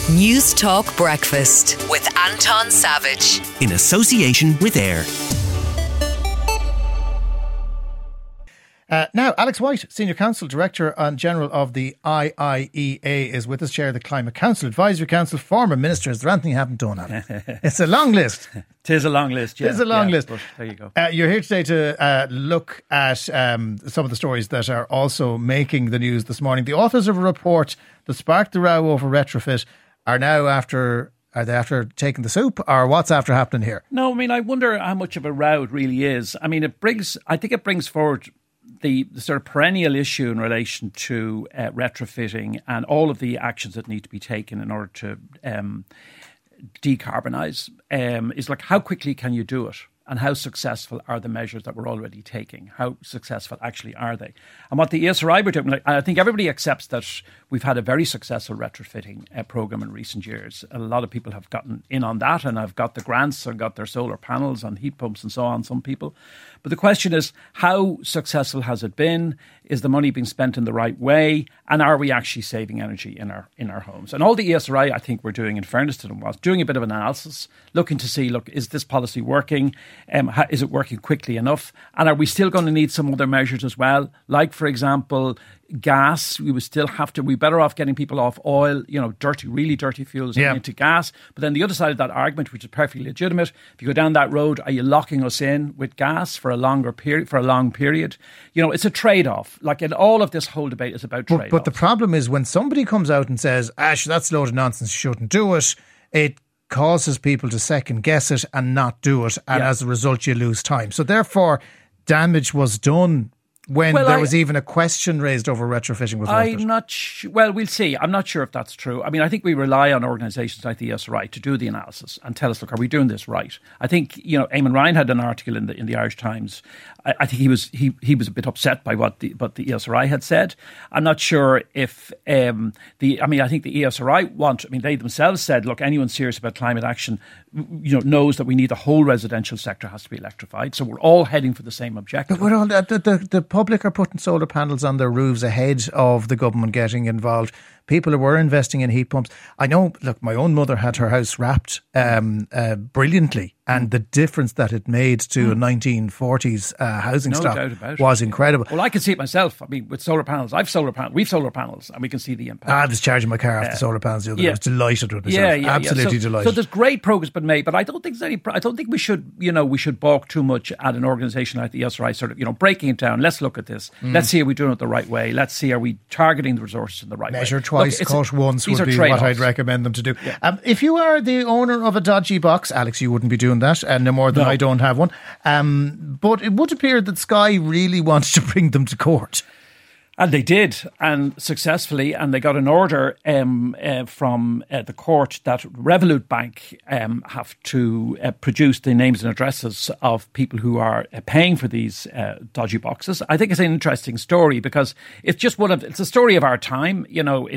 News Talk Breakfast with Anton Savage. In association with AIR. Now, Alex White, Senior Counsel Director and General of the IIEA, is with us, Chair of the Climate Council, Advisory Council, former Minister. Is there anything you haven't done, Alex? It's a long list. Tis a long list, yeah. Tis a long list. But there you go. You're here today to look at some of the stories that are also making the news this morning. The authors of a report that sparked the row over retrofit are now after... Are they after taking the soup, or what's after happening here? No, I mean, I wonder how much of a row it really is. I mean, I think it brings forward the sort of perennial issue in relation to retrofitting and all of the actions that need to be taken in order to decarbonise. Is like, how quickly can you do it? And how successful are the measures that we're already taking? How successful actually are they? And what the ESRI were doing, I think everybody accepts that we've had a very successful retrofitting programme in recent years. A lot of people have gotten in on that and have got the grants and got their solar panels and heat pumps and so on, some people. But the question is, how successful has it been? Is the money being spent in the right way? And are we actually saving energy in our homes? And all the ESRI, I think, were doing, in fairness to them, was doing a bit of analysis, looking to see, look, is this policy working? Is it working quickly enough? And are we still going to need some other measures as well? Like, for example, gas. We better off getting people off oil, really dirty fuels into gas. But then the other side of that argument, which is perfectly legitimate, if you go down that road, are you locking us in with gas for a long period? It's a trade-off. Like, in all of this whole debate is about trade-offs. But the problem is when somebody comes out and says, that's a load of nonsense, you shouldn't do it, it causes people to second guess it and not do it. And as a result, you lose time. So therefore, damage was done when there was even a question raised over retrofitting was worth it. I'm not sure. Well, we'll see. I'm not sure if that's true. I mean, I think we rely on organisations like the ESRI to do the analysis and tell us, look, are we doing this right? I think, Eamon Ryan had an article in the Irish Times. I think he was a bit upset by what the ESRI had said. I'm not sure if I think the ESRI they themselves said, look, anyone serious about climate action, knows that we need the whole residential sector has to be electrified. So we're all heading for the same objective. But we're all, the public are putting solar panels on their roofs ahead of the government getting involved. People were investing in heat pumps. I know, look, my own mother had her house wrapped brilliantly, and the difference that it made to a 1940s housing stock was incredible. Well, I can see it myself. I mean, with solar panels, we've solar panels, and we can see the impact. I was charging my car off the solar panels the other day. I was delighted with myself. Absolutely delighted. So there's great progress been made, but I don't think we should balk too much at an organisation like the ESRI, sort of, breaking it down. Let's look at this. Let's see, are we doing it the right way? Let's see, are we targeting the resources in the right way? Measure twice, cut once would be what I'd recommend them to do. Yeah. If you are the owner of a dodgy box, Alex, you wouldn't be doing that, no more than I don't have one. But it would appear that Sky really wants to bring them to court. And they did, and successfully, and they got an order from the court that Revolut Bank have to produce the names and addresses of people who are paying for these dodgy boxes. I think it's an interesting story because it's just it's a story of our time.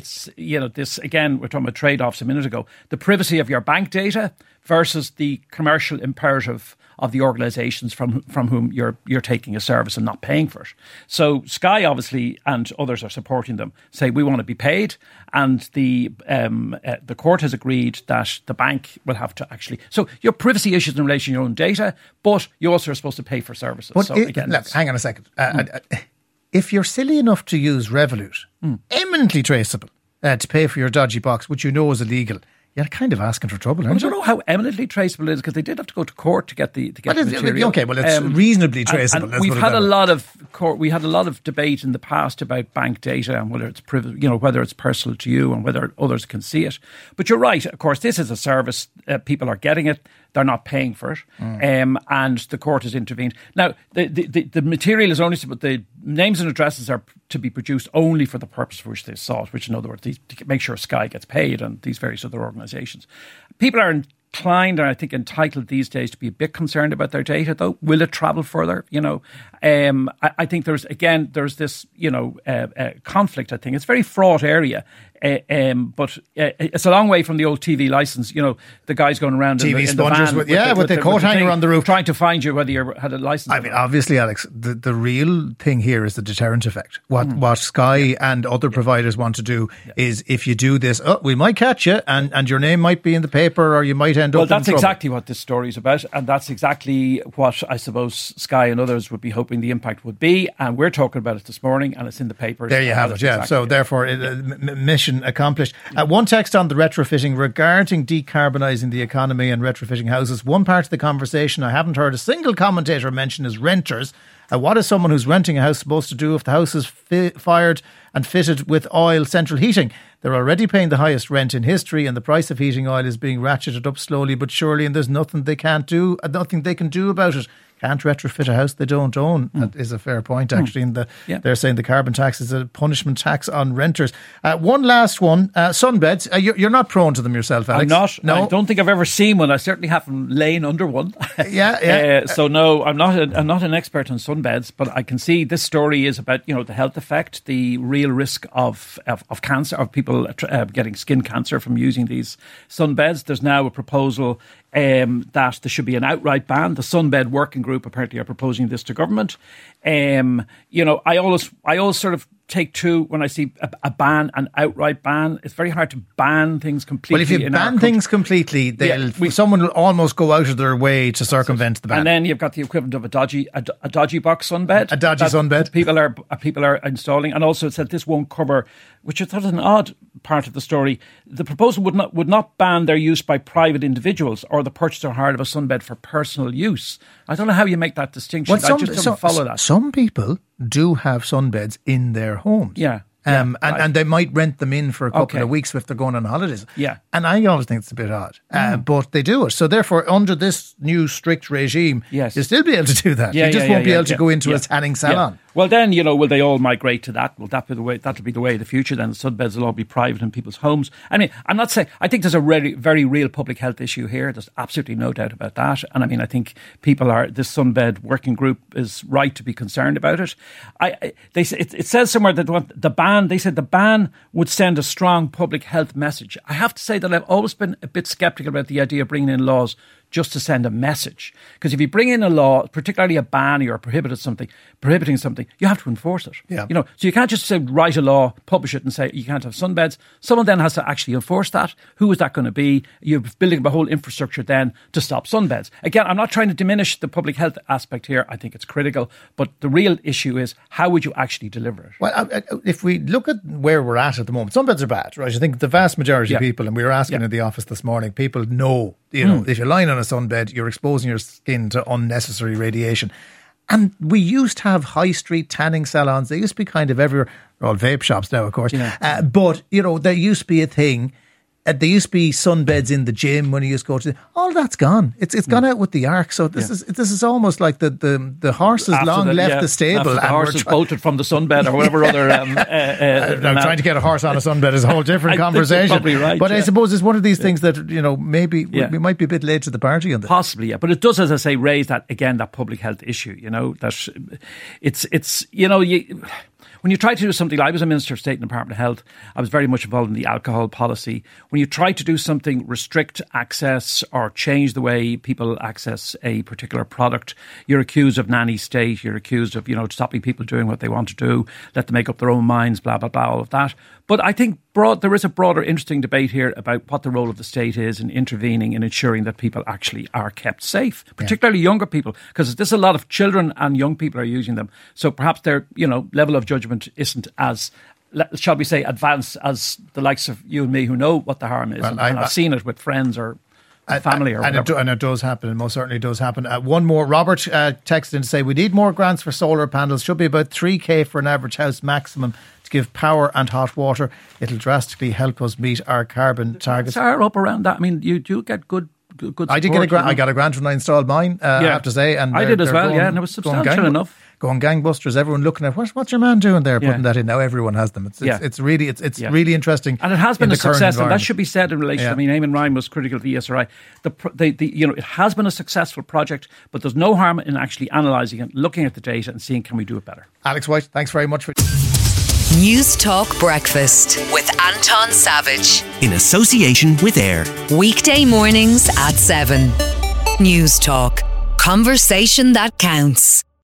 This, again, we're talking about trade-offs a minute ago. The privacy of your bank data versus the commercial imperative of the organisations from whom you're taking a service and not paying for it. So Sky, obviously, and others are supporting them, say we want to be paid, and the court has agreed that the bank will have to actually. So your privacy issues in relation to your own data, but you also are supposed to pay for services. But hang on a second. If you're silly enough to use Revolut, eminently traceable, to pay for your dodgy box, which you know is illegal, you're kind of asking for trouble, aren't you? I don't know how eminently traceable it is because they did have to go to court to get the material. Okay, well, it's reasonably traceable. And we've had a lot of debate in the past about bank data and whether it's whether it's personal to you and whether others can see it. But you're right. Of course, this is a service. People are getting it. They're not paying for it, and the court has intervened. Now, the material is only, but the names and addresses are to be produced only for the purpose for which they sought, which, in other words, to make sure Sky gets paid and these various other organisations. People are inclined, and I think entitled these days, to be a bit concerned about their data, though. Will it travel further? I think there's this conflict. I think it's a very fraught area But it's a long way from the old TV license. You know, the guys going around TV in the spongers van with the coat hanger on the roof, trying to find you whether you had a license. I mean, obviously, Alex, the real thing here is the deterrent effect. What Sky and other providers want to do is, if you do this, we might catch you, and your name might be in the paper, or you might end up. Well, that's in trouble. exactly what this story is about, and that's exactly what I suppose Sky and others would be hoping the impact would be. And we're talking about it this morning, and it's in the papers. There you have it. Yeah. Exactly So therefore, mission accomplished. One text on the retrofitting regarding decarbonising the economy and retrofitting houses. One part of the conversation I haven't heard a single commentator mention is renters. What is someone who's renting a house supposed to do if the house is fired and fitted with oil central heating? They're already paying the highest rent in history, and the price of heating oil is being ratcheted up slowly but surely, and there's nothing they can't do, nothing they can do about it. Can't retrofit a house they don't own. That is a fair point, actually. They're saying the carbon tax is a punishment tax on renters. One last one, sunbeds. You're not prone to them yourself, Alex. I'm not. No. I don't think I've ever seen one. I certainly haven't lain under one. Yeah. So no, I'm not an expert on sunbeds, but I can see this story is about the health effect, the real risk of cancer, of people getting skin cancer from using these sunbeds. There's now a proposal that there should be an outright ban. The Sunbed Working Group apparently are proposing this to government. I always sort of take two when I see a ban, an outright ban. It's very hard to ban things completely. Well, if you ban things completely, someone will almost go out of their way to circumvent the ban. And then you've got the equivalent of a dodgy box sunbed. A dodgy sunbed. People are installing, and also it said this won't cover, which I thought was an odd part of the story. The proposal would not ban their use by private individuals or the purchase or hire of a sunbed for personal use. I don't know how you make that distinction. I just don't follow that. Some people do have sunbeds in their homes. Yeah. And they might rent them in for a couple of weeks if they're going on holidays. Yeah. And I always think it's a bit odd. But they do it. So therefore, under this new strict regime, you'll still be able to do that. You just won't be able to go into a tanning salon. Yeah. Well, then, will they all migrate to that? Will that be the way? That'll be the way of the future. Then the sunbeds will all be private in people's homes. I mean, I'm not saying. I think there's a very, very real public health issue here. There's absolutely no doubt about that. And I mean, I think this Sunbed Working Group is right to be concerned about it. It says somewhere that the ban would send a strong public health message. I have to say that I've always been a bit sceptical about the idea of bringing in laws just to send a message. Because if you bring in a law, particularly a ban or prohibiting something, you have to enforce it. Yeah. So you can't just say, write a law, publish it and say you can't have sunbeds. Someone then has to actually enforce that. Who is that going to be? You're building a whole infrastructure then to stop sunbeds. Again, I'm not trying to diminish the public health aspect here. I think it's critical. But the real issue is, how would you actually deliver it? Well, if we look at where we're at the moment, sunbeds are bad, right? I think the vast majority of people, and we were asking in the office this morning, people know, if you're lying on a sunbed, you're exposing your skin to unnecessary radiation. And we used to have high street tanning salons. They used to be kind of everywhere. They're all vape shops now, of course. Yeah. But, there used to be a thing. There used to be sunbeds in the gym when you used to go to. All that's gone. It's gone out with the arc. So this is almost like the horse has left the stable. The horse is bolted from the sunbed or whatever other. Trying to get a horse on a sunbed is a whole different conversation. Probably right. But I suppose it's one of these things that maybe we might be a bit late to the party on this. Possibly, yeah. But it does, as I say, raise that public health issue. That it's when you try to do something, I was a Minister of State in the Department of Health. I was very much involved in the alcohol policy. When you try to do something, restrict access or change the way people access a particular product, you're accused of nanny state. You're accused of, stopping people doing what they want to do, let them make up their own minds, blah, blah, blah, all of that. But I think there is a broader, interesting debate here about what the role of the state is in intervening and ensuring that people actually are kept safe, particularly younger people, because there's a lot of children and young people are using them. So perhaps their, level of judgment isn't as, shall we say, advanced as the likes of you and me who know what the harm is. Well, and I've seen it with friends or family or whatever. And it does happen, and most certainly does happen. One more, Robert texted in to say, we need more grants for solar panels. Should be about 3k for an average house maximum to give power and hot water. It'll drastically help us meet our carbon targets. Are up around that. I mean, you do get good support. I did get a grant. I got a grant when I installed mine, I have to say. And I did as well, and it was substantial enough. Going gangbusters, everyone looking at what's your man doing there, putting that in. Now everyone has them. It's really interesting, and it has been a success, and that should be said in relation. I mean, Eamon Ryan was critical of the ESRI. It has been a successful project, but there's no harm in actually analysing it, looking at the data, and seeing can we do it better. Alex White, thanks very much for. News Talk Breakfast with Anton Savage. In association with AIR. Weekday mornings at 7. News Talk. Conversation that counts.